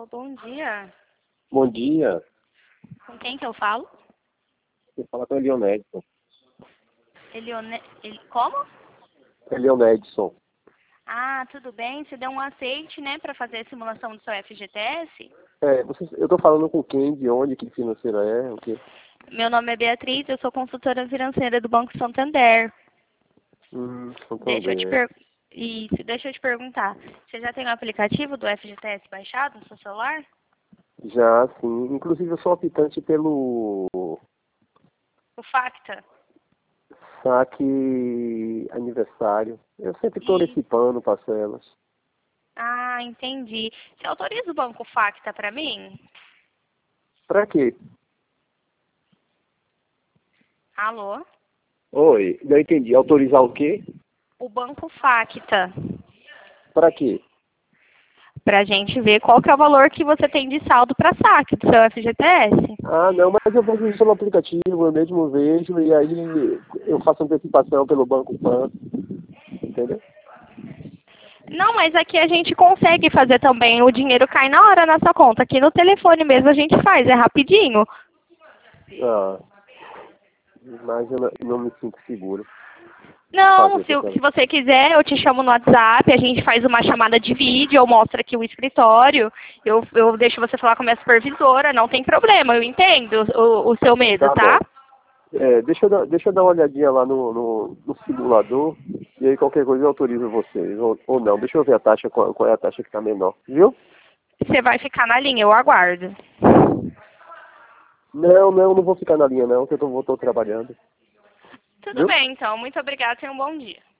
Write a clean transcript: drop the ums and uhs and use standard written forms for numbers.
Alô, bom dia. Bom dia. Com quem que eu falo? Você fala com o Elion Edson. Como? Elion Edson. Ah, tudo bem. Você deu um aceite, né, para fazer a simulação do seu FGTS? Eu tô falando com quem, de onde, que financeira é, o quê? Meu nome é Beatriz, eu sou consultora financeira do Banco Santander. Santander. Deixa eu te perguntar. Você já tem o aplicativo do FGTS baixado no seu celular? Já, sim. Inclusive, eu sou optante pelo O Facta? saque aniversário. Eu sempre estou E... antecipando parcelas. Ah, entendi. Você autoriza o Banco Facta para mim? Pra quê? Alô? Oi, não entendi. Autorizar o quê? O Banco Facta. Pra quê? Pra gente ver qual que é o valor que você tem de saldo para saque do seu FGTS. Ah, não, mas eu vejo isso no aplicativo, eu mesmo vejo, e aí eu faço antecipação pelo Banco Pan, entendeu? Não, mas aqui a gente consegue fazer também. O dinheiro cai na hora na sua conta. Aqui no telefone mesmo a gente faz, é rapidinho. Ah, mas eu não me sinto seguro de Não, fazer se você quiser, eu te chamo no WhatsApp, a gente faz uma chamada de vídeo, eu mostro aqui o escritório, eu deixo você falar com a minha supervisora, não tem problema, eu entendo o seu medo, Tá tá? bom. Deixa eu dar uma olhadinha lá no simulador, e aí qualquer coisa eu autorizo vocês, ou não. Deixa eu ver a taxa, qual é a taxa que está menor, viu? Você vai ficar na linha, eu aguardo. Não vou ficar na linha não, que eu tô trabalhando, Tudo viu? bem, então. Muito obrigada e tenha um bom dia.